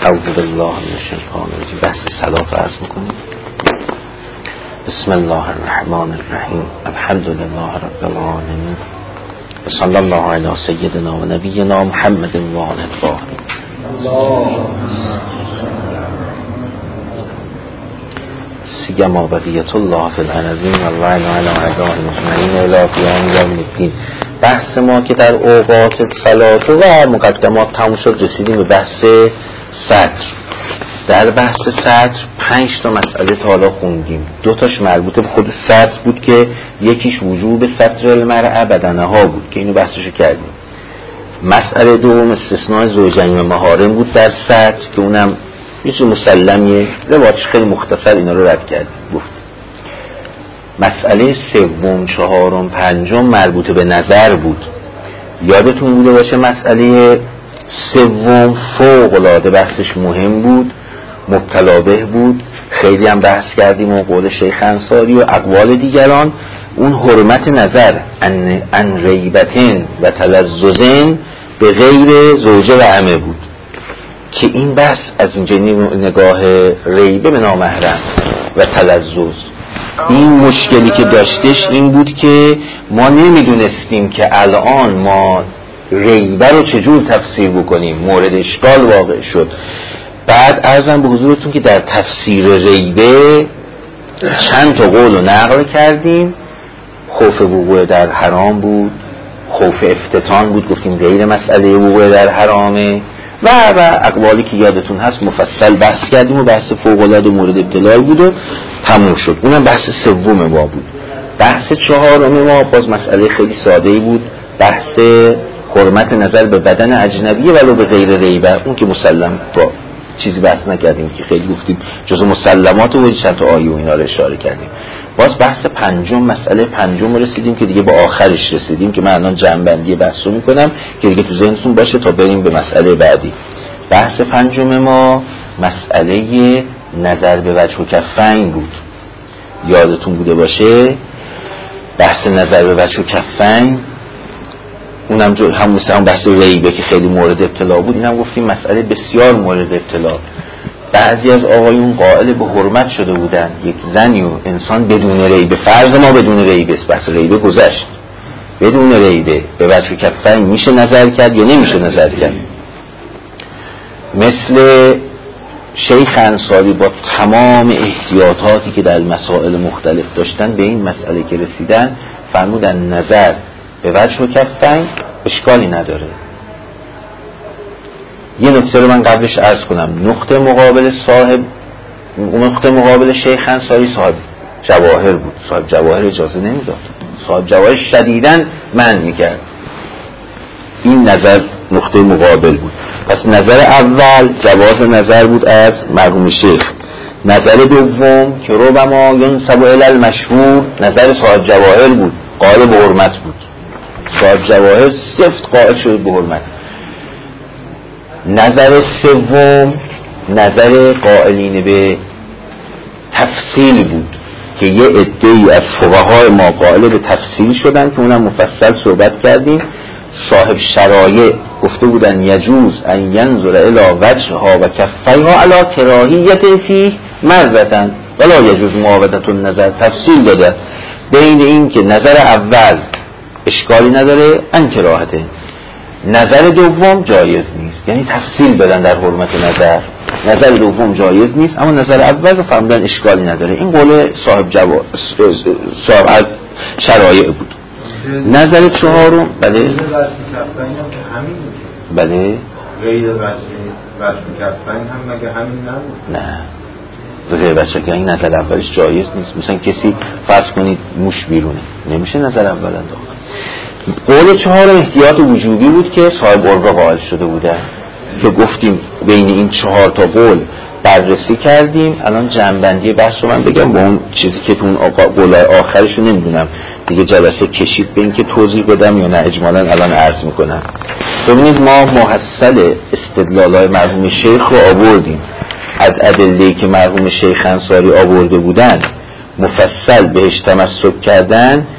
اعوذ بالله من الشیطان الرجیم. بحث صلاة عرض میکنیم. بسم الله الرحمن الرحیم. الحمد لله رب العالمین و صلی الله علی سیدنا و نبینا محمد و آله الطاهرین. سیما بقیت الله فی الارضین و الرحمن علی اعدائهم اجمعین الی قیام یوم الدین. بحث ما که در اوقات صلات و مقدمات تموم شد، رسیدیم به بحث سطر. در بحث سطر 5 تا مسئله تا حالا خوندیم. 2 تاش مربوط به خود سطر بود که یکیش وجوب سطر المرأة بدنها بود که اینو بحثشو کردیم. مسئله دوم استثناء زوجین و محارم بود در سطر که اونم یه چیز مسلمیه، لباتش خیلی مختصر اینا رو رد کردیم گفت. مسئله سوم، چهارم، پنجم مربوط به نظر بود. یادتون بوده باشه مسئله سوم فوق العاده بحثش مهم بود، مبتلا به بود، خیلی هم بحث کردیم و قول شیخ انصاری و اقوال دیگران. اون حرمت نظر ان ریبتن و تلذذن به غیر زوجه و عمه بود که این بحث از اینجا نگاه ریبه به نامحرم و تلذذ، این مشکلی که داشتش این بود که ما نمیدونستیم که الان ما ریبه رو چجور تفسیر بکنیم. مورد اشکال واقع شد. بعد عرضم به حضورتون که در تفسیر ریبه چند تا قول رو نقل کردیم. خوف وقوع در حرام بود، خوف افتتان بود، گفتیم غیر مسئله وقوع در حرامه و اقوالی که یادتون هست مفصل بحث کردیم و بحث فوق‌العاده مورد ابتلال بود و تموم شد. اونم بحث سوم ما بود. بحث چهارم ما باز مسئله خیلی ساده‌ای بود، بحث حرمت نظر به بدن اجنبی ولو به غیر ریبه. اون که مسلم با چیزی بحث نکردیم که خیلی گفتیم جزو مسلمات و چند تا آیه و اینا رو اشاره کردیم. باز بحث پنجم، مسئله پنجم رسیدیم که دیگه با آخرش رسیدیم که من الان جمع‌بندی بحثو میکنم که دیگه تو ذهنتون باشه تا بریم به مسئله بعدی. بحث پنجم ما مسئله نظر به وجه و کفین بود. یادتون بوده باشه بحث نظر به وجه و کفین، اونم هم مثل هم بحث ریبه که خیلی مورد ابتلا بود. اینم گفتیم مسئله بسیار مورد ابتلا. بعضی از آقایون قائل به حرمت شده بودن یک زنی و انسان بدون ریبه، فرض ما بدون ریبه است، بحث ریبه گذشت، بدون ریبه به وجه کفین میشه نظر کرد یا نمیشه نظر کرد. مثل شیخ انصاری با تمام احتیاطاتی که در مسائل مختلف داشتن به این مسئله که رسیدن فرمودن نظر به وجه و کفین اشکالی نداره. یه نکته رو من قبلش عرض کنم. نقطه مقابل شیخ انصاری صاحب جواهر بود. صاحب جواهر اجازه نمیداد، صاحب جواهر شدیداً منع میکرد. این نظر نقطه مقابل بود. پس نظر اول جواز نظر بود از مرحوم شیخ. نظر دوم که ربما ینسب الی المشهور نظر صاحب جواهر بود، قائل به حرمت بود. صاحب جواهر سفت قائل شده به حرمت. نظر سوم نظر قائلین به تفصیل بود که یه عده‌ای از فقهای ما قائل به تفصیل شدن که اونم مفصل صحبت کردیم. صاحب شرایع گفته بودن یجوز ان ینظر الی وجهها و کفیها علی کراهیت فیه مرتن ولا یجوز معاودة النظر. تفصیل دادن بین این که نظر اول اشکالی نداره ان کراهته، نظر دوم جایز نیست، یعنی تفصیل دادن در حرمت نظر دوم جایز نیست اما نظر اول رو فهمیدن اشکالی نداره. این قول صاحب شرایع بود. نظر چهارم بله بله غیر وجه کفین هم مگه همین نبود؟ نه غیر وجه کفین نظر اولش جایز نیست. مثلا کسی فرض کنید موش بیرونه نمیشه نظر اول انداخت. قول چهارم احتیاط وجوبی بود که صاحب عربه قائل شده بودن که گفتیم بین این 4 تا قول بررسی کردیم. الان جمع‌بندی بحث رو من بگم با اون چیزی که تو اون قول آخرش رو نمیدونم دیگه جلسه کشید به این که توضیح بدم یا نه اجمالاً الان عرض میکنم. ببینید ما محصل استدلال‌های مرحوم شیخ رو آوردیم از ادله‌ای که مرحوم شیخ انصاری آورده بودن، مفصل بهش تمسک کردن.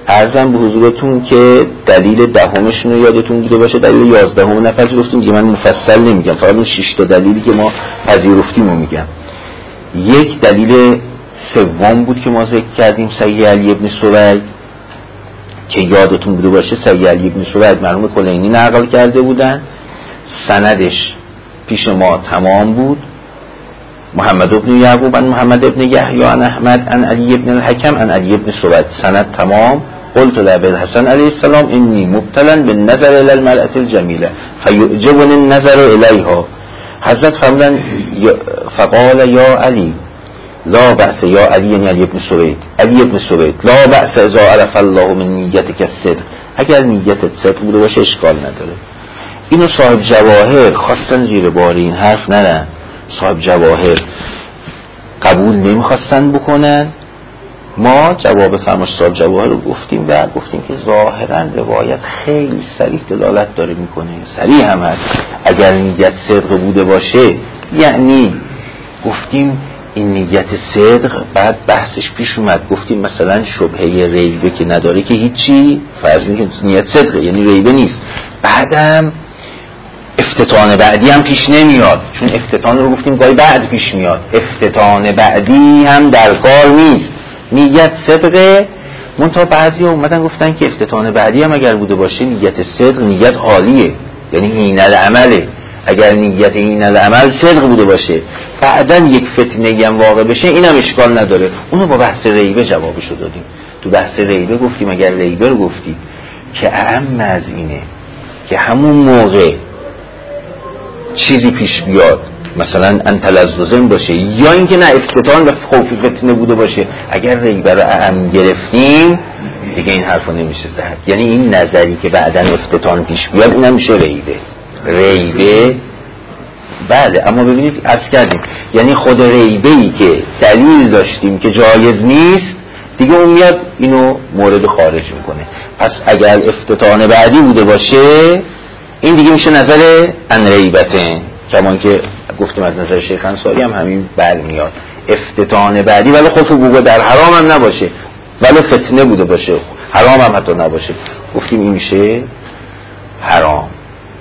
عرضم به حضورتون که دلیل دهمشون رو یادتون بوده باشه، دلیل 11 نفر گفتیم که من مفصل نمیگم، فقط اون 6 تا دلیلی که ما پذیرفتیم رو میگم. یک دلیل سوم بود که ما ذکر کردیم، صحیح علی ابن سوید، که یادتون بوده باشه صحیح علی ابن سوید مرحوم کلینی نقل کرده بودن، سندش پیش ما تمام بود، محمد ابن یعقوب عن محمد ابن یحیی عن احمد عن علی ابن الحکم عن علی ابن سوید، سند تمام. قلت لابی الحسن علیه السلام انی مبتلا بالنظر الى المرأة الجمیله فیعجبنی النظر الیها. حضرت فرمودن فقال یا علی لا بأس، یا علی یعنی علی ابن سوید، علی ابن سوید لا بأس اذا عرف الله من نیتک الصدق، اگر نیتت صدق بوده باشه اشکال نداره. اینو صاحب جواهر خواستن زیر بار این حرف نرن، صاحب جواهر قبول نمیخواستن بکنن. ما جواب فرماش صاحب جواهر رو گفتیم و گفتیم که ظاهرا روایت خیلی صریح دلالت داره میکنه، صریح هم هست. اگر نیت صدق بوده باشه، یعنی گفتیم این نیت صدق، بعد بحثش پیش اومد گفتیم مثلا شبهه ریبه که نداره که هیچی، فرض اینکه نیت صدقه یعنی ریبه نیست. بعدم افتتان بعدی هم پیش نمیاد، چون افتتان رو گفتیم گاهی بعد پیش میاد، افتتان بعدی هم در کار نیست، نیت صدقه. منتها بعضی اومدن گفتن که افتتان بعدی هم اگر بوده باشه نیت صدق نیت عالیه، یعنی این العمله. اگر نیت این العمل صدق بوده باشه بعدن یک فتنه هم واقع بشه اینم اشکال نداره. اونو با بحث ریبه جوابشو دادیم. تو بحث ریبه گفتیم اگر ریبه رو گفتیم که اعم از اینه که همون موقع چیزی پیش بیاد مثلا انتلزوزن باشه، یا اینکه نه افتتان و خوف فتنه بوده باشه، اگر ریبه رو اعم گرفتیم دیگه این حرفو نمیشه زد. یعنی این نظری که بعدن افتتان پیش بیاد اینم میشه ریبه. بله، اما ببینید عرض کردیم یعنی خود ریبه‌ای که دلیل داشتیم که جایز نیست دیگه اون میاد اینو مورد خارج میکنه. پس اگر افتتان بعدی بوده باشه این دیگه میشه نظر ان ریبته، کمان که گفتیم از نظر شیخ انصاری هم همین برمیاد. افتتان بعدی ولی خوف وقوع در حرام هم نباشه، ولی فتنه بوده باشه، حرام هم حتی نباشه، گفتیم این میشه حرام،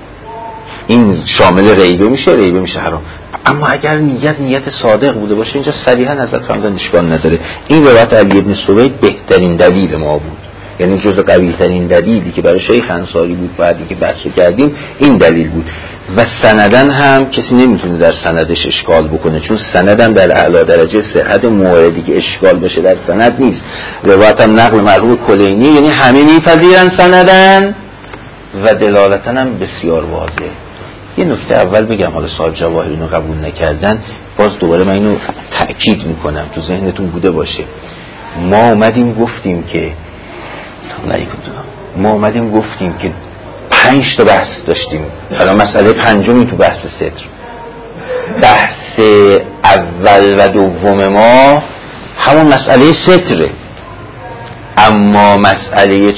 این شامل ریبه میشه حرام. اما اگر نیت صادق بوده باشه اینجا صریحا حضرت فرمودن اشکال نداره. این روایت علی ابن سوید بهترین دلیل ما بود، یعنی جزء قوی ترین دلیلی که برای شیخ انصاری بود بعدی که بحث کردیم این دلیل بود. و سندن هم کسی نمیتونه در سندش اشکال بکنه، چون سندم در اعلی درجه صحت، موردی که اشکال بشه در سند نیست. روایت هم نقل مرحوم کلینی، یعنی همه میپذیرن سندن و دلالتن هم بسیار واضحه. یه نکته اول بگم، حالا صاحب جواهر اینو قبول نکردن، باز دوباره من اینو تأکید میکنم تو ذهنتون بوده باشه. ما اومدیم گفتیم که 5 تا بحث داشتیم، حالا مسئله پنجمی تو بحث ستر. بحث اول و دوم ما همون مسئله ستره، اما مسئله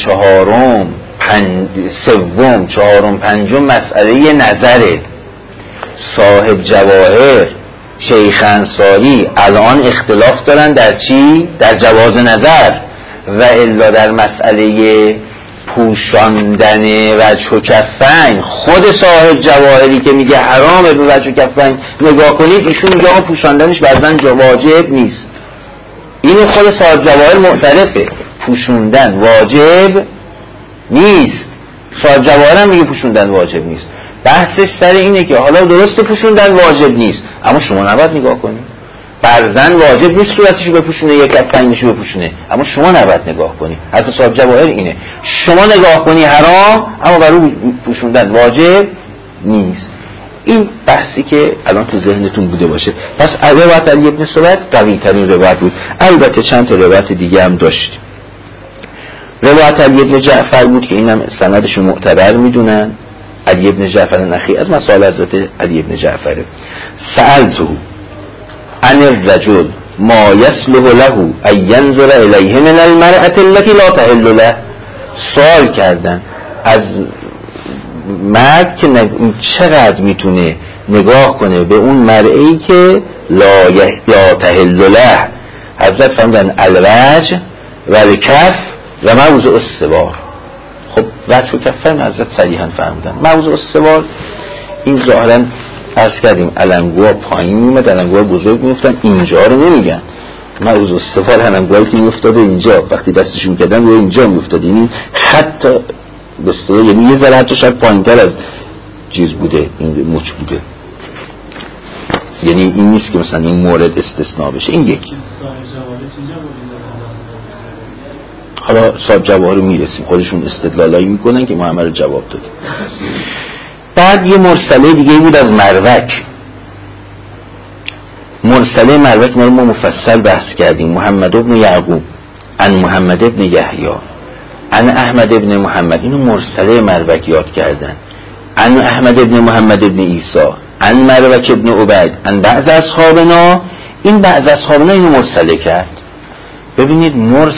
سوم، چهارم، پنجم مسئله نظره. صاحب جواهر، شیخ انصاری الان اختلاف دارن در چی؟ در جواز نظر، و الا در مسئله پوشاندن وجه و کفین خود صاحب جواهری که میگه حرامه به وجه و کفین نگاه کنید، ایشون میگه پوشاندنش بعضا واجب نیست. اینو خود صاحب جواهر معترفه، پوشوندن واجب نیست. صاحب جواهر هم میگه پوشوندن واجب نیست. بحثش سر اینه که حالا درسته پوشوندن واجب نیست، اما شما نباید نگاه کنید. برزن واجب نیست صورتشو بپوشونه، یک کفینشو بپوشونه، اما شما نباید نگاه کنی. حرف صاحب جواهر اینه، شما نگاه کنی حرام، اما برای پوشوندن واجب نیست. این بحثی که الان تو ذهنتون بوده باشه. پس روایت علی ابن سوید قوی ترین روایت بود. البته چند تا روایت دیگه هم داشت. روایت علی ابن جعفر بود که اینم سندشو معتبر میدونن. علی ابن جعفر نخی از مسائل حضرت علی ابن جعفر. سألته عن الرجل ما يصلح له ان ينظر الیه من المرأة التي لا تحل له. سوال کردن از مرد که چقدر میتونه نگاه کنه به اون مرئی که لا تحل له. حضرت فرمودن الوجه و الکف و موضع السوار. خب وجه کفین حضرت صریحا فرمودن موضع السوار این ظاهرا عرض کردیم علنگوها پایین میومد، علنگوها بزرگ میفتن، اینجا رو نمیگن. موضع السوار علنگوهایی که میفتاده اینجا، وقتی دستش میکردن رو اینجا میفتاده، یعنی خط بسته، یعنی یه ذره حتی شاید پایینتر از چیز بوده، این مچ بوده. یعنی این نیست که مثلا این مورد استثناء بشه. این یکی. حالا صاحب جواهر میرسیم، خودشون استدلالایی میکنن که ما همه رو جواب دادیم. بعد یه مرسله دیگه بود از مروک. مرسله مروک ما مفصل بحث کردیم. محمد ابن یعقوب عن محمد ابن یحیی عن احمد ابن محمد، اینو مرسله مروک یاد کردن. عن احمد ابن محمد ابن عیسی عن مروک ابن عبید عن بعض اصحابنا، این بعض اصحابنا اینو مرسله کرد. ببینید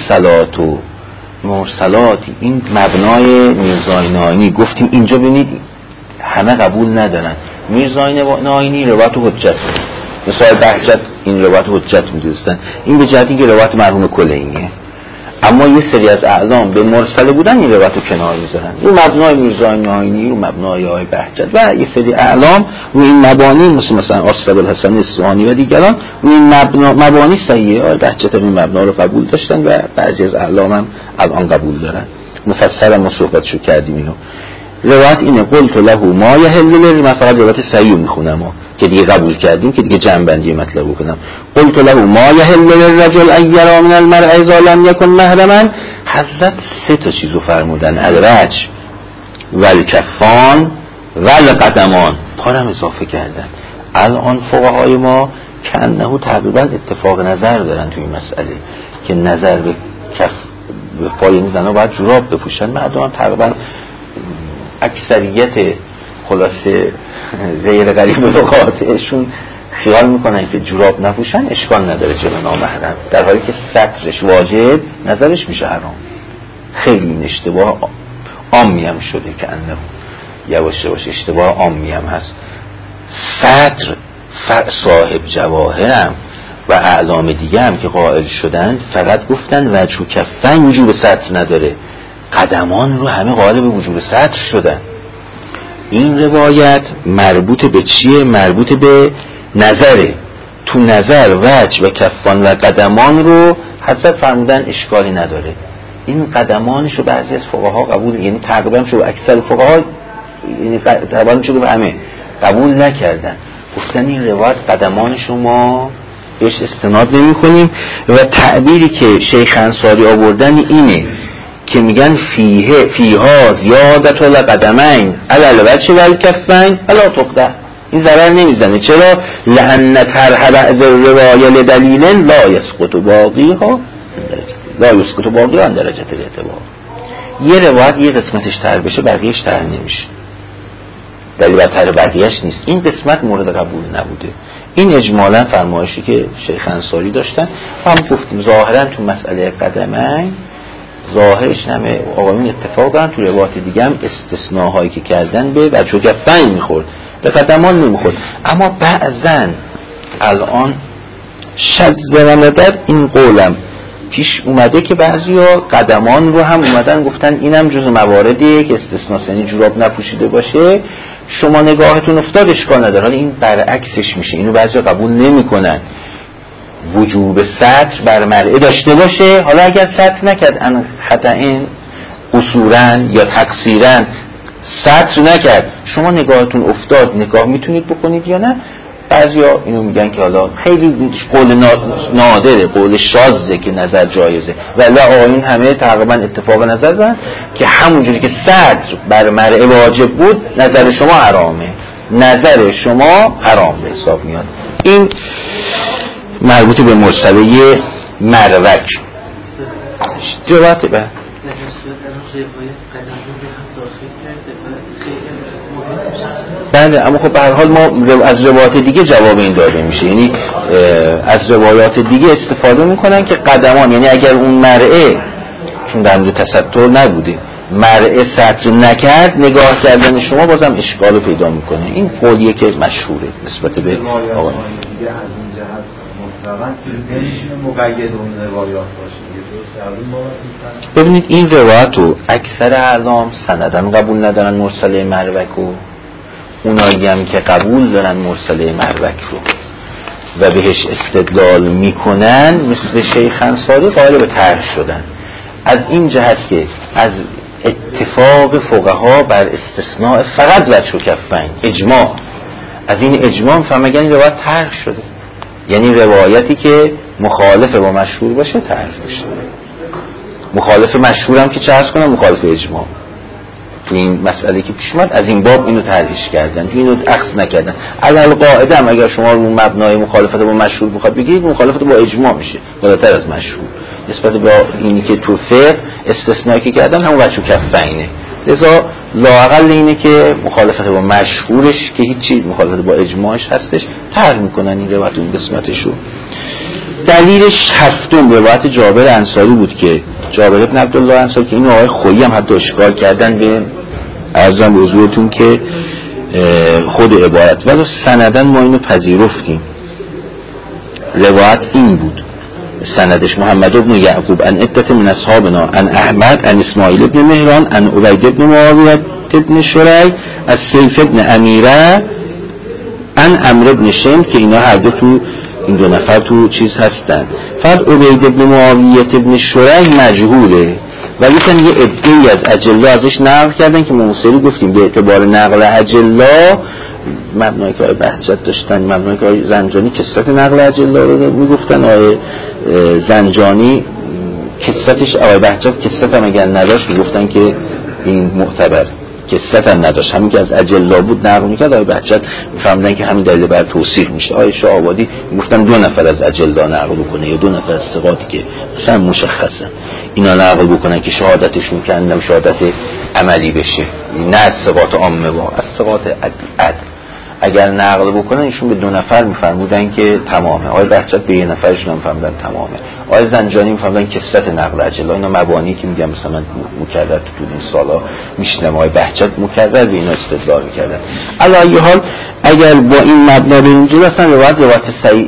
مرسلات این مبنای میرزا ناینی گفتیم اینجا، ببینید همه قبول ندارن. میرزا ناینی روایت حجت، مثال بهجت این روایت حجت میدونستن، این به جهتی که روایت مرحوم کلینیه، اما یه سری از اعلام به مرسله بودن این روایت رو کنار میذارن، رو مبنای میرزا ناینی، رو مبنای آقای بهجت و یه سری اعلام رو این مبانی مثلا آصف الحسن اصفهانی و دیگران رو این مبانی صحیحه. آقای بهجت این مبنا رو قبول داشتن و بعضی از اعلام هم الان قبول دارن. مفصل ما صحبتشو کردیم اینو. روایت اینه قلت له ما یحل له، من فقط روایت صحیح میخونم که دیگه قبول کردیم که دیگه جنبندی مطلب بکنم. قلت له ما یحل للرجل ان یرى من المرء اذا لم یکن محرما. حضرت سه تا چیزو فرمودن، الوجه والکفان والقدمان، پارم اضافه کردن. الان فقهای ما کانه تقریبا اتفاق نظر دارن توی این مسئله که نظر به کف به پای میزنه باید جوراب بپوشن. مردم هم تقریبا اکثریت خلاصه غیر قریب لغاتشون خیال میکنن که جوراب نپوشن اشکال نداره جلو نامحرم، در حالی که سترش واجب نظرش میشه حرام. خیلی این اشتباه عامی هم شده که انه یواش یواش اشتباه عامی هم هست. ستر صاحب جواهرم و اعلام دیگه هم که قائل شدن فقط گفتن وجه و کفن وجوب ستر نداره، قدمان رو همه قائل به وجوب ستر شدن. این روایت مربوط به چیه؟ مربوط به نظره. تو نظر وجه و کفان و قدمان رو حضرت فرمودن اشکالی نداره. این قدمانش رو بعضی از فقها قبول، یعنی تقریبا شو اکثر فقها، یعنی تقریبا شو همه قبول نکردن، گفتن این روایت قدمانش رو ما بهش استناد نمی کنیم. و تعبیری که شیخ انصاری آوردن اینه که میگن فیها زیادت القدمین علی الوجه والکفین الا تقطع، این ضرر نمیزنه. چرا؟ لان طرح بعض الروایه لدلیل لا یسقط باقیها عن درجه الاعتبار. یه روایت یه قسمتش تر بشه بقیهش تر نمیشه، دلیل بر تر بقیهش نیست. این قسمت مورد قبول نبوده. این اجمالا فرمایشی که شیخ انصاری داشتن. هم گفتیم ظاهرا تو مسئله قدمین ظاهرش همه آقایون اتفاق دارن، تو روایت دیگه هم استثناءهایی که کردن به وجه و کفین میخورد، به قدمان نمیخورد. اما بعضن الان شذ و ندر این قولم پیش اومده که بعضیا قدمان رو هم اومدن گفتن اینم جزو مواردیه که استثناء، یعنی جوراب نپوشیده باشه شما نگاهتون افتاد اشکال نداره. حالا این برعکسش میشه، اینو بعضیا قبول نمیکنن، وجوب ستر بر مرئه داشته باشه. حالا اگر ستر نکرد ان خطئن قصورن یا تقصیرن ستر نکرد، شما نگاهتون افتاد نگاه میتونید بکنید یا نه. بعضیا اینو میگن که حالا خیلی قول نادره، قول شاذه که نظر جایزه، ولی آقایون همه تقریبا اتفاق نظر دارن که همونجوری که ستر بر مرئه واجب بود نظر شما حرامه، نظر شما حرام به حساب میاد. این مربوط به مرسله مروک. جوابت به بله، اما خب به هر حال ما از روایات دیگه جواب این داده میشه، یعنی از روایات دیگه استفاده میکنن که قدمان، یعنی اگر اون مرئه چون در مورد تستر نبوده مرئه ستر نکرد نگاه کردن شما بازم اشکال پیدا میکنه. این قولیه که مشهوره نسبت به آقا. مطلقاً نمیشه مقید اون روایات باشه. ببینید این روایت رو اکثر اعلام سندن قبول ندارن، مرسله مروک رو. اونایی هم که قبول دارن مرسله مروک رو و بهش استدلال میکنن مثل شیخ انصاری قائل به طرح شدن، از این جهت که از اتفاق فقها بر استثناء فقط وجه و کفین اجماع، از این اجماع فهمگن این روایت طرح شده، یعنی روایتی که مخالف با مشهور باشه طرح بشه. مخالف مشهور هم که چه عرض کنم مخالف اجماع. تو این مسئله که پیش اومد از این باب اینو طرحش کردن، اینو اخذ نکردن. علل قاعده هم اگر شما رو مبنای مخالفت با مشهور میخواد بگید، مخالفت با اجماع میشه بالاتر از مشهور نسبت با اینی که تو فقه استثنایی که کردن همون وجه کفینه. لذا لااقل اینه که مخالفت با مشهورش که هیچی مخالفت با اجماعش هستش طرح میکنن این روایت اون قسمتشو. دلیلش هفتم روایت جابر انصاری بود که جابر بن عبدالله انصاری که این آقای خویی هم حتی اشکال کردن به عرضم حضورتون که خود عبارت ولی سندن ما اینو پذیرفتیم. روایت این بود، سندش محمد بن یعقوب ان عدت من اصحابنا ان احمد ان اسماعیل بن مهران ان عبید بن معاویه بن شریح از سیف بن امیره ان عمرو بن شم که اینا هر دو تو این دو نفر تو چیز هستن. فقط عبید بن معاویه بن شریح مجهوله ولی کن یه عده‌ای از اجلا ازش نقل کردن که موسری گفتیم به اعتبار نقل اجلا مبنای که آقای بهجت داشتن، مبنای که آقای زنجانی کثرت نقل اجلا رو میگفتن، آقای زنجانی کثرتش، آقای بهجت کثرت هم اگر نداشت میگفتن که این معتبر، کثرت هم نداشت، همین که از اجلا بود نقل میکرد. آقای بهجت میفهمدن که همین دلیل بر توصیح میشه. آقای شاه آبادی میگفتن 2 نفر از اجلا نقل بکنه یا 2 نفر از ثقاتی که مثلا مشخصه اینا نقل بکنن که شهادتش میکنن شهادت عملی بشه، نه از ثقات عامه با از ثقات عدل. اگر نقل بکنن ایشون به 2 نفر میفرمودن که تمامه. آقای بهجت به 1 نفرشون هم میفرمودن تمامه. آقای زنجانی میفرمودن کثرت نقل اجلا. اینا مبانی که میگم مثلا من مکرر تو این سالا میشنم آقای بهجت مکرر به اینا استدلال میکردن. علی حال اگر با این مبنا به اینجور اصلا روایت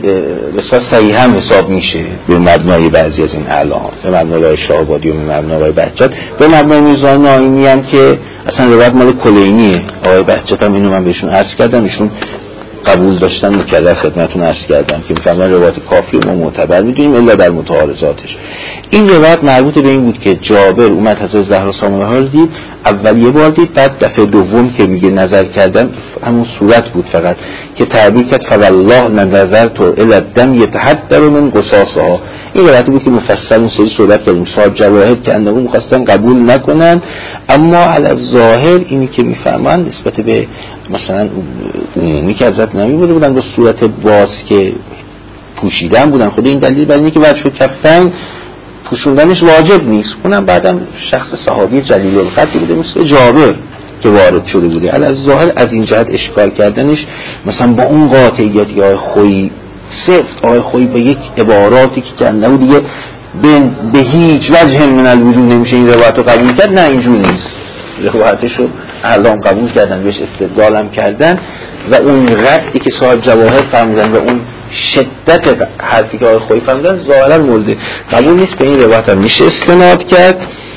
صحیح هم حساب میشه به مبنای بعضی از این اعلام، به مبنای شاهبادی و به مبنای بهجت، به مبنای میزان ناینی هم که اصلا روایت مال کلینیه. آقای بهجت هم اینو من بهشون عرض کردم، ایشون قبول داشتن، مکرر خدمتتون عرض کردم که میفهمن روایت کافی و ما معتبر میدونیم الا در متعارضاتش. این روایت مربوط به این بود که جابر اومد حضرت زهرا سامانه ها رو دید، اول یه بار دید، بعد دفعه دوم که میگه نظر کردم همون صورت بود فقط که تعبیر کرد فوالله نظرت الی الدم یتحدر من قصاصها. این روایتی بود که مفصل اون سری صحبت کردیم صاحب جواهر که اندامو می‌خواستن قبول نکنن، اما علی الظاهر اینی که میفهمن نسبت به مثلا عمومی که حضرت نبی بودن با صورت باز که پوشیدن بودن، خود این دلیل بر اینه که وجه و کفین پوشوندنش واجب نیست. اونم بعدم شخص صحابی جلیل القدری بوده مثل جابر که وارد شده بوده. علی الظاهر از این جهت اشکال کردنش مثلا با اون قاطعیتی که آقای خویی سفت، آقای خویی به یک عباراتی که کنده بود دیگه به هیچ وجه من الوجود نمیشه این روایت رو قبول کرد، نه اینجور نیست. روایتش رو اعلام قبول کردن، بهش استدلال هم کردن و اون ردی که صاحب جواهر فرمودن و اون شدت حرفی که آقای خویی فرمودن ظاهرا مورد قبول نیست. به این روایت هم میشه استناد کرد.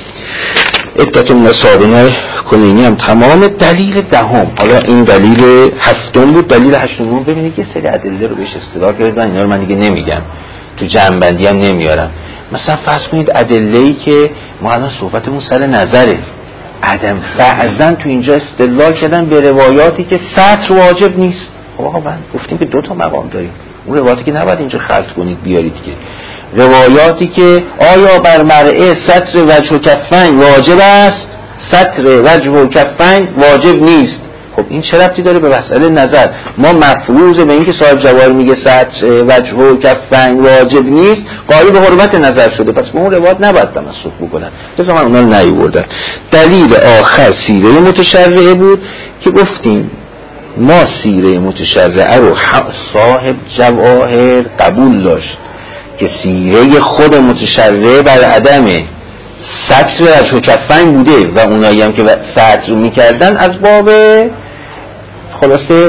عدت من اصحابنا کلینی هم تمام. دلیل دهم، حالا این دلیل هفتم بود. دلیل هشتم ببینید یه سری ادله رو بهش استدلال کردن، اینا رو من دیگه نمیگم، تو جمع‌بندی هم نمیارم. مثلا فرض کنید ادله‌ای که ما الان صحبتمون سر نظره، عدم بعضن تو اینجا استدلال کردن به روایاتی که سطر واجب نیست. خب آقا من گفتیم که 2 تا مقام داریم، اون روایاتی که نباید اینجا خلط کنید بیارید که روایاتی که آیا بر مرعه سطر وجه و کفین واجب است، سطر وجه و کفین واجب نیست. خب این چه ربطی داره به مسئله نظر؟ ما مفروض به این که صاحب جواهر میگه سطر وجه و کفین واجب نیست قائل به حرمت نظر شده، پس به اون روایت نباید تمسک بکنن. لذا من اونا رو نیاوردم. دلیل آخر سیره متشرعه بود که گفتیم ما سیره متشرعه رو صاحب جواهر قبول داشت که سیره خود متشرعه بر عدم سطر وجه و کفین بوده و اونایی هم که سطر میکردن از باب خلاصه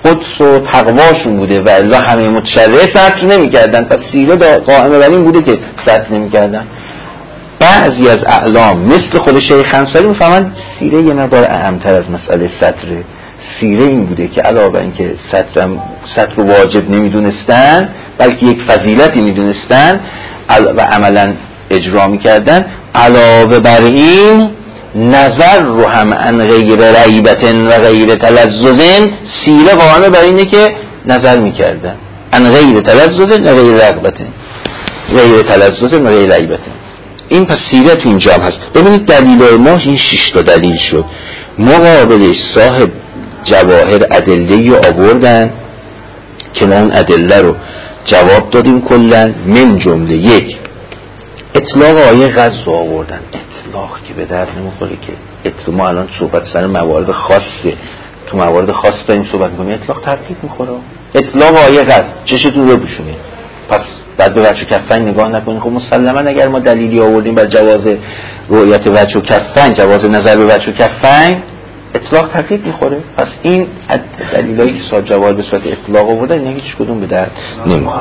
قدس و تقواشون بوده و الا همه متشرع سطر نمی‌کردن. پس سیره قائمه بر این بوده که سطر نمی‌کردن. بعضی از اعلام مثل خود شیخ انصاری میفهمن سیره یه مقدار اهم‌تر از مسئله سطره. سیره این بوده که علاوه اینکه سطر رو واجب نمیدونستن بلکه یک فضیلتی میدونستن و عملا اجرا میکردن، علاوه بر این نظر رو هم عن غیر ریبت و غیر تلذذ سیره قائمه بر اینه که نظر میکردن عن غیر تلذذ و غیر رغبت، غیر تلذذ و غیر ریبت. این پس سیره تو اینجا هم هست. ببینید دلیل ما این 6 تا دلیل شد. مقابلش صاحب جواهر ادله‌ای آوردن که ما اون ادله رو جواب دادیم کلن. من جمله یک اطلاق آیه غزو آوردن. اطلاق که به درد نمیخوره که ما الان صحبت سر موارد خاصه، تو موارد خاص داریم صحبت میکنیم، اطلاق ترتیب میخوره. اطلاق آیه غزو چشتون رو بپوشونید. پس بعد به وجه و کفین نگاه نکنید. خب مسلما اگر ما دلیلی آوردیم بر جواز رؤیت وجه و کفین، جواز نظر به وجه و کفین، اطلاق ترتیب میخوره. پس این دلیلایی که صاحب جواهر به صورت اطلاق آوردن اینا هیچ کدوم به درد نمیخوره.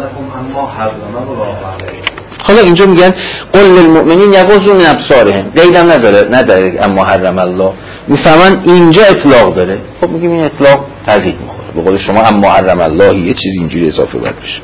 حالا اینجا میگن قل للمؤمنین یغضوا من ابصارهم، قیدم نداره اما حرم الله، میفهمن اینجا اطلاق داره. خب میگیم این اطلاق ترتیب میخوره. به قول شما اما حرم الله یه چیز اینجوری اضافه بر بشه.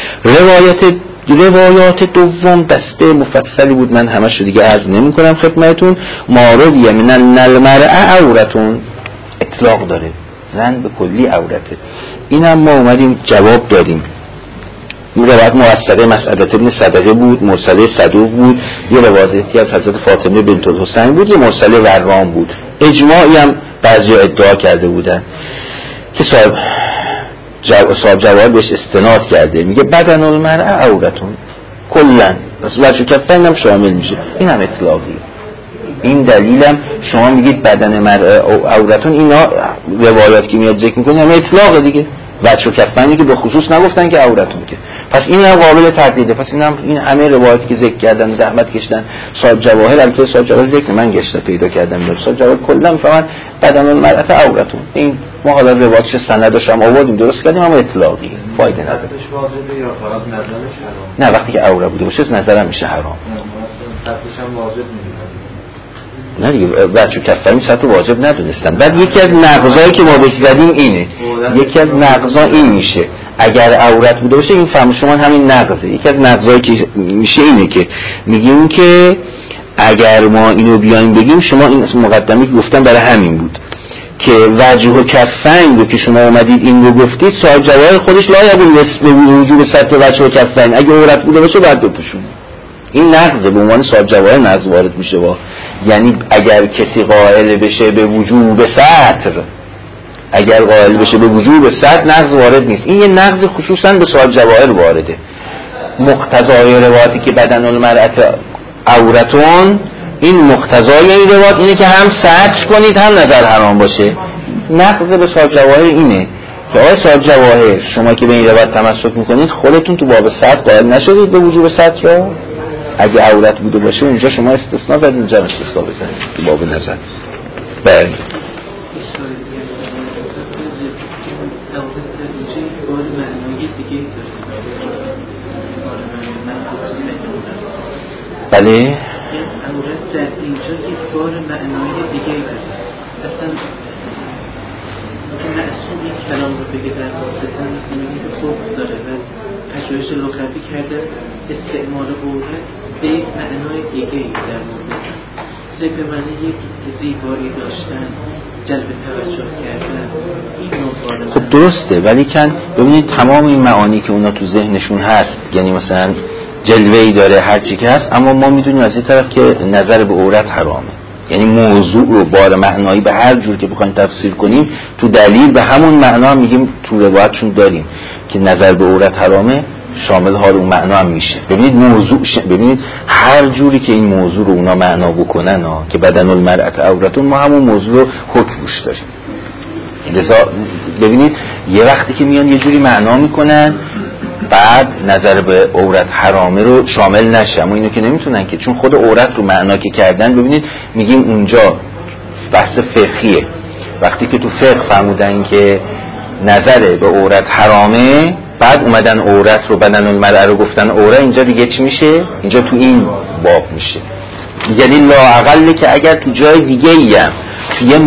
روایات دوم دسته مفصلی بود، من همش رو دیگه عرض نمی کنم خدمتون. مارویه من المرأة عورتون، اطلاق داره، زن به کلی عورته. این هم ما اومدیم جواب دادیم. روایت موثقه مسعدة ابن صدقه بود، مرسله صدوق بود، یه روایتی از حضرت فاطمه بنت الحسین بود، یه مرسله ورام بود. اجماعی هم بعضی ادعا کرده بودن که صاحب جواهر بهش استناد کرده. میگه بدن المرأة عورتون کلن، پس وجه کفین هم شامل میشه. این هم اطلاقیه. این دلیلم شما میگید بدن مرأة عورتون، اینا روایات که میاد ذکر میکنه همه اطلاقه دیگه. وجه و کفینی که به خصوص نگفتن که عورتون که، پس این هم قابل تردیده. پس این همه روایاتی که ذکر کردن زحمت کشیدن صاحب جواهر، البته صاحب جواهر ذکر من گشته پیدا کردم، صاحب جواهر کلا میفهمن بدن المرأة عورتون. این ما حالا روایتش سندش هم آوردیم درست کردیم، اما اطلاقی فایده نداره. واجبه یا فقط نظرش حرام؟ نه، وقتی که عوره بوده باشه نظرم میشه حرام. سطرش هم واجب میدونن. نه دیگه بچه کفایی سطر واجب ندونستن. بعد یکی از نقضایی که ما بهش زدیم اینه، یکی از نقضا این میشه اگر عورت بوده باشه، این فهم شما همین نقضه. یکی از نقضایی که میشه اینه که میگیم که اگر ما اینو بیایم بگیم، شما این مقدمه که گفتم برای همین بود که وجه و کفین رو که شما اومدید این رو گفتید، صاحب جواهر خودش لایق به وجوب سطر وجه و کفین اگه عورت بوده باشه باید بپوشونه. این نقضه، به عنوان صاحب جواهر نقض وارد میشه با، یعنی اگر کسی قائل بشه به وجوب سطر، اگر قائل بشه به وجوب سطر نقض وارد نیست. این یه نقض خصوصا به صاحب جواهر وارده. مقتضای روایتی که بدن المرأة عورتون، این مقتضای این روایت اینه که هم سطر کنید هم نظر حرام باشه. نقض به صاحب جواهر اینه که آقای صاحب جواهر شما که به این روایت تمسک میکنید خودتون تو باب سطر قائل نشدید به وجوب سطر را، اگه عورت بوده باشه اونجا شما استثناء زدید، اینجا استثناء بزنید تو باب نظر. بله بله در اینجا یک بار معنای دیگه داره. اصلا که معصوم این کلام رو بگه در واقع میگه که خوب داره و پژوهش لغوی کرده استعمال عورت به یک معنای دیگه در مورد مثل به معنی یک زیبایی داشتن، جلب توجه کردن، این نوع. خب درسته، ولی کن ببینید تمام این معانی که اونا تو ذهنشون هست، یعنی مثلا جلوه‌ای داره هر چی که هست، اما ما میدونیم از این طرف که نظر به عورت حرامه. یعنی موضوع رو بار معنایی به هر جور که بخوایم تفسیر کنیم تو دلیل به همون معنا میگیم تو روایتشون داریم که نظر به عورت حرامه، شامل حال اون معنا هم میشه. ببینید موضوع ببینید هر جوری که این موضوع رو اونا معنا بکنن که بدن المرأة عورتون، ما همون موضوع رو حکم روش داریم. لذا ببینید یه وقتی که میان یه جوری معنا میکنن بعد نظر به عورت حرامه رو شامل نشه، اما اینو که نمیتونن که، چون خود عورت رو معنا که کردن. ببینید میگیم اونجا بحث فقهیه، وقتی که تو فقه فرمودن که نظر به عورت حرامه، بعد اومدن عورت رو بدن المرأة رو گفتن عورت، اینجا دیگه چی میشه؟ اینجا تو این باب میشه. یعنی لااقل که اگر تو جای دیگه ای هم تو یه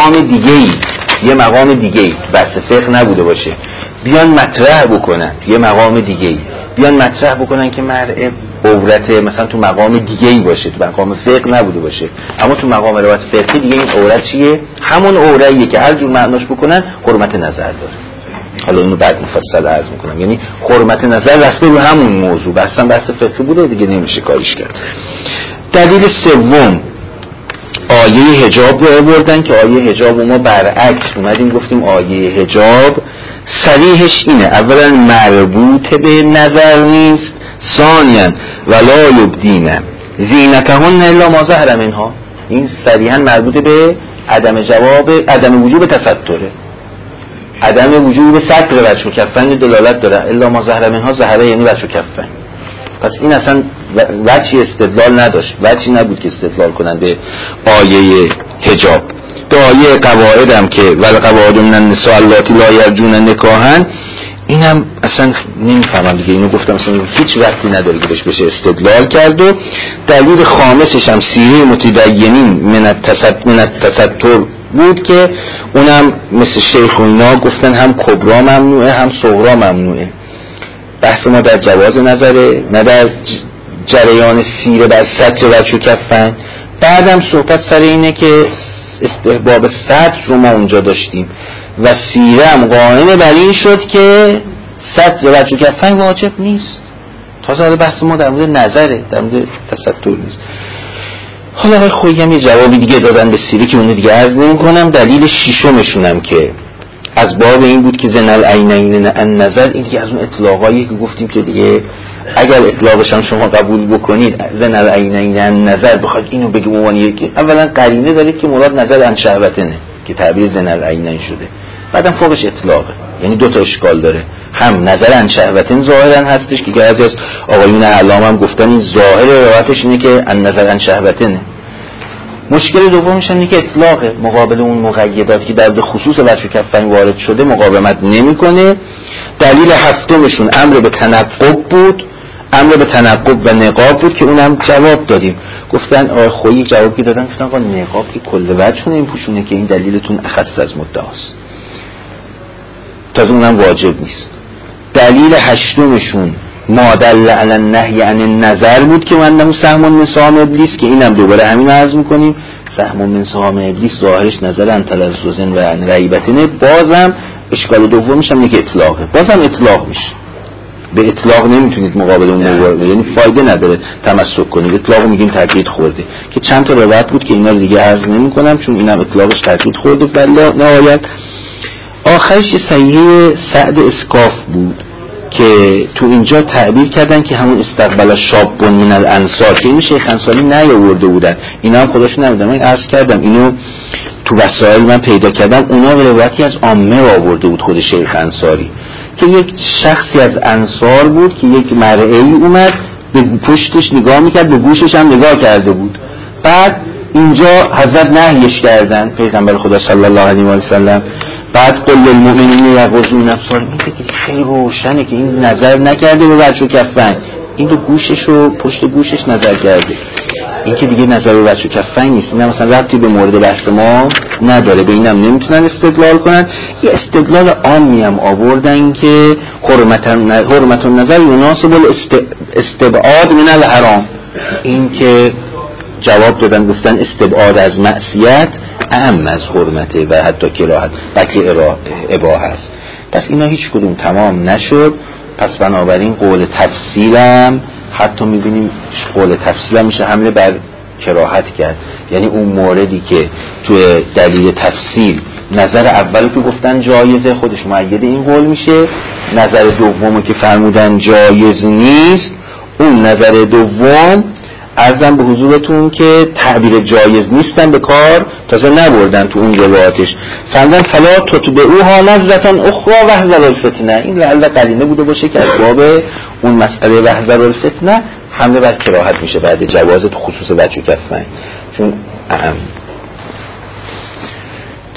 مقام دیگه ای تو بحث فقه نبوده باشه، بیان مطرح بکنن تو یه مقام دیگه ای، بیان مطرح بکنن که مرأة عورت مثلا تو مقام دیگه ای باشه، تو مقام فقه نبوده باشه، اما تو مقام روایت فقهی دیگه این عورت چیه؟ همون عورتیه که هر جور معناش بکنن حرمت نظر داره. حالا اینو بعد مفصل عرض میکنم. یعنی حرمت نظر رفته رو همون موضوع، بحث فقهی بوده دیگه، نمیشه کاریش کرد. دلیل سوم آیه حجاب رو آوردن که آیه حجاب ما برعکس اومدیم گفتیم آیه حجاب صریحش اینه، اولا مربوط به نظر نیست، ثانیاً ولا یبدین زینتهن الا ما ظهر منها، این صریحاً مربوط به عدم وجوب تستره، عدم وجوب ستر وجه و کفین دلالت داره، الا ما ظهر منها، ظهره یعنی وجه و کفین. پس این اصلا وجهی استدلال نداشت، وجهی نبود که استدلال کنن به آیه حجاب. به آیه قواعد هم که والقواعد من النساء اللاتي لا یرجون نکاحا، اینم اصلا نمیفهمم دیگه، اینو گفتم اصلا هیچ وقتی نداره که بشه استدلال کرد. و دلیل خامسش هم سیره متدینین من التستر بود که اونم مثل شیخ و اینا گفتن هم کبرا ممنوعه هم صغرا ممنوعه. بحث ما در جواز نظره، نه در جریان سیره بر سطر وجه و کفن. بعدم صحبت سر اینه که استحباب سطر رو ما اونجا داشتیم و سیره هم قائم بر این شد که سطر وجه و کفن واجب نیست. تازه حالا بحث ما در مورد نظره، در مورد تستر نیست. حالا آقای خویی هم یه جوابی دیگه دادن به سیره که اونو دیگه عرض نمی کنم. دلیل ششمشونم که از باب این بود که زن العینین النظر، این که از اون اطلاقایی که گفتیم که دیگه اگر اطلاقش هم شما قبول بکنید زن العینین النظر بخواد اینو بگه عنوانیه که اولا قرینه دارید که مراد نظر عن شهوتنه که تعبیر زن العینین شده، بعدم فوقش اطلاقه، یعنی دو تا اشکال داره، هم نظر عن شهوتن ظاهرا هستش که بعضی از آقایون علامه هم گفتن این ظاهر روایتش اینه که ان نظر عن شهوتنه. مشکل دومش اینه که اطلاقه، مقابل اون مقیداتی که در خصوص وجه کفن وارد شده مقاومت نمیکنه. دلیل هفتمشون امر به تنقب بود، امر به تنقب و نقاب بود که اونم جواب دادیم. گفتن آقای خویی جوابی دادن، گفتن آقا نقاب که کل وجه نمیپوشونه که این دلیلتون اخص از مدعاست، تازه اونم واجب نیست. دلیل هشتمشون ما دل علی النهی عن النظر بود که انه سهم من سهام ابلیس، که اینم دوباره همین عرض میکنیم، سهم من سهام ابلیس ظاهرش نظر عن تلذذ و عن غیبتن. بازم اشکال دومش هم که اطلاقه، بازم اطلاق میشه، به اطلاق نمیتونید مقابل اون مقابله، یعنی فایده نداره تمسک کنید. اطلاق میگیم تاکید خورده، که چند تا روایت بود که اینا رو دیگه عرض نمیکنم چون اینم اطلاقش تاکید خورده. بله نهایت آخرش صحیح سعد اسکاف بود که تو اینجا تعبیر کردن که همون استقبال شاب من الانصار که اینو شیخ انصاری نیاورده بودن، اینا هم خودشون نمیدونن. من عرض کردم اینو تو وسائل من پیدا کردم، اونا روایتی از عامه آورده بود خود شیخ انصاری که یک شخصی از انصار بود که یک مرئی اومد به پشتش نگاه میکرد، به گوشش هم نگاه کرده بود. بعد اینجا حضرت نهیش کردن پیغمبر خدا صلی الله علیه و سلم. بعد قل للمؤمنین یغضوا ابصارهم، این خیلی روشنه که این نظر نکرده به وجه و کفن، این رو گوشش رو پشت گوشش نظر کرده، این که دیگه نظر به وجه و کفن نیست. این مثلا ربطی به مورد بحث ما نداره، به اینم نمیتونن استدلال کنن. یه استدلال عامی هم آوردن که حرمت النظر یناسب الاستبعاد من الحرام، این که جواب دادن گفتن استبعاد از معصیت اهم از حرمته و حتی کراهت بلکه اباحه است. پس اینا هیچ کدوم تمام نشد. پس بنابراین قول تفصیلم حتی میبینیم قول تفصیلم میشه حمله بر کراهت کرد، یعنی اون موردی که توی دلیل تفصیل نظر اولو که گفتن جایزه خودش مؤید این قول میشه، نظر دومو که فرمودن جایز نیست اون نظر دوم عرضم به حضورتون که تعبیر جایز نیستن به کار تازه نبردن تو اون روایاتش. فرمودن فلا تتبعوها نظرة اخرى واحذروا الفتنه، این لعل قرینه بوده باشه که اسباب اون مسئله واحذروا الفتنه حمله بر کراهت میشه بعد جواز تو خصوص وجه کفن، چون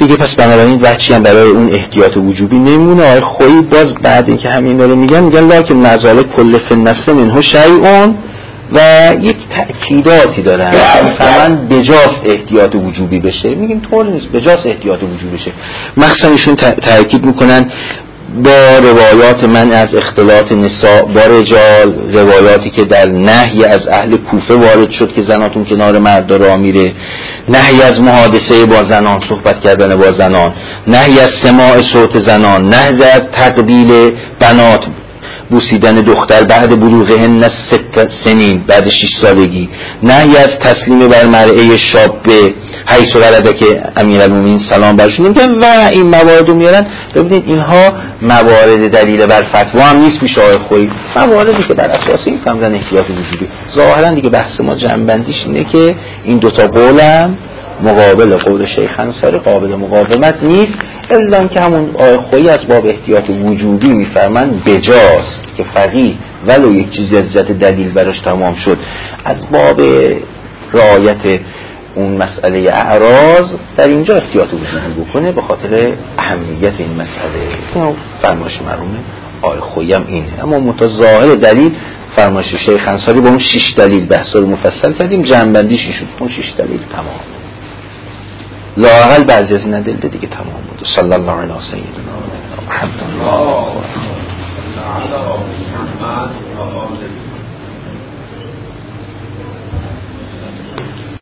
دیگه. پس بنابراین وجهی هم برای اون احتیاط وجوبی نمونه. آقای خویی باز بعد اینکه همین رو میگن لکن نزال کل فی النفس منه شیء و یک تأکیداتی دارن میفهمن بجاست احتیاط وجوبی بشه. میگیم طور نیست، بجاست احتیاط وجوبی بشه. مخصوصا ایشون تأکید میکنن با روایات من از اختلاط نساء با رجال، روایاتی که در نهی از اهل کوفه وارد شد که زناتون کنار مرد راه میره، نهی از محادثه با زنان، صحبت کردن با زنان، نهی از سماع صوت زنان، نهی از تقبیل بنات، بوسیدن دختر بعد بلوغهن 6 سنین، بعد 6 سالگی، نهی از تسلیم بر مرعه شاب حیث ولده که امیرالمومنین سلام برشون نمیگن و این موارد رو میارن. ببینید اینها موارد دلیل بر فتوا هم نیست پیش آقای خویی، مواردی که بر اساس این فهمدن احتیاط وجودی. ظاهرا دیگه بحث ما جنبندیش اینه که این دوتا قولم مقابل قول شیخ انصاری قابل مقاومت نیست، الا که همون آقای خویی از باب احتیاط وجودی میفرمن بجاست که فقیه ولو یک چیزی از جهت دلیل براش تمام شد از باب رعایت اون مسئله اعراض در اینجا احتیاط وجودی بکنه به خاطر اهمیت این مسئله. این فرمایش مرحوم آقای خویی هم اینه. اما متظاهر دلیل فرمایش شیخ انصاری با اون 6 دلیل بحثا رو مفصل کردیم، جنبندیش این شد اون 6 دلیل تمام، لااقل بعضی از این دلیل دیگه تمام بود. صلی الله علیه سیدنا محمد.